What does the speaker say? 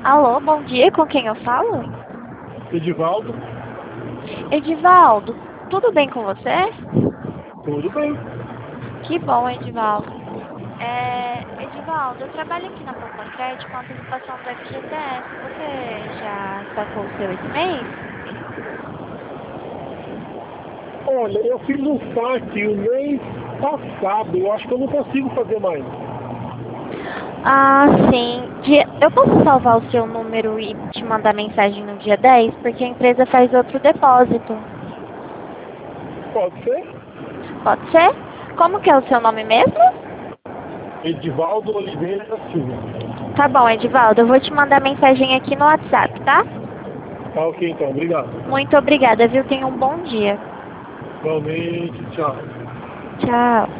Alô, bom dia, com quem eu falo? Edivaldo, Edivaldo, tudo bem com você? tudo bem? Que bom, Edivaldo. Edivaldo, eu trabalho aqui na Poupa Crédito com antecipação do FGTS. Você já sacou o seu esse mês? Olha, eu fiz um saque o mês passado, eu acho que eu não consigo fazer mais. Ah, sim. Eu posso salvar o seu número e te mandar mensagem no dia 10, porque a empresa faz outro depósito. Pode ser? Pode ser? Como que é o seu nome mesmo? Edivaldo Oliveira da Silva. Tá bom, Edivaldo, eu vou te mandar mensagem aqui no WhatsApp, tá? Tá ok então, obrigado. Muito obrigada, viu? Tenha um bom dia. Igualmente, tchau. Tchau.